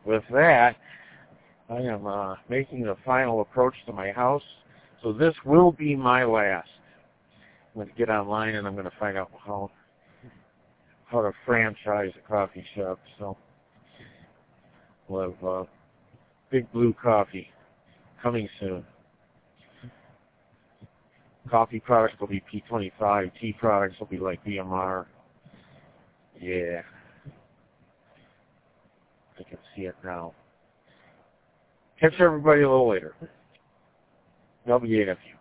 with that, I am making the final approach to my house. So this will be my last. I'm going to get online and I'm going to find out how to franchise a coffee shop. So we'll have Big Blue Coffee coming soon. Coffee products will be P25. Tea products will be like BMR. Yeah. I can see it now. Catch everybody a little later. WAFU.